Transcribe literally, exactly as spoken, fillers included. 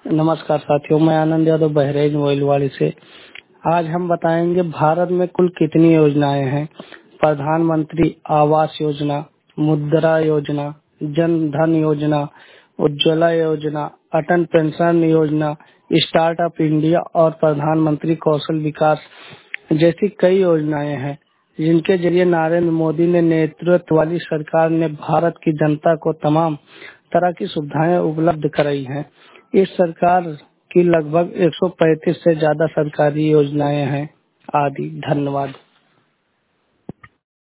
नमस्कार साथियों, मैं आनंद यादव बहरेज मोइलवाड़ी से। आज हम बताएंगे भारत में कुल कितनी योजनाएं हैं। प्रधानमंत्री आवास योजना, मुद्रा योजना, Jan Dhan Yojana, Ujjwala Yojana, Atal pension Yojana, startup India और प्रधानमंत्री कौशल विकास जैसी कई योजनाएं हैं, जिनके जरिए नरेंद्र मोदी ने नेतृत्व वाली सरकार ने भारत की जनता को तमाम तरह की सुविधाएं उपलब्ध कराई हैं। इस सरकार की लगभग एक सौ पैंतीस से ज्यादा सरकारी योजनाएं हैं आदि। धन्यवाद।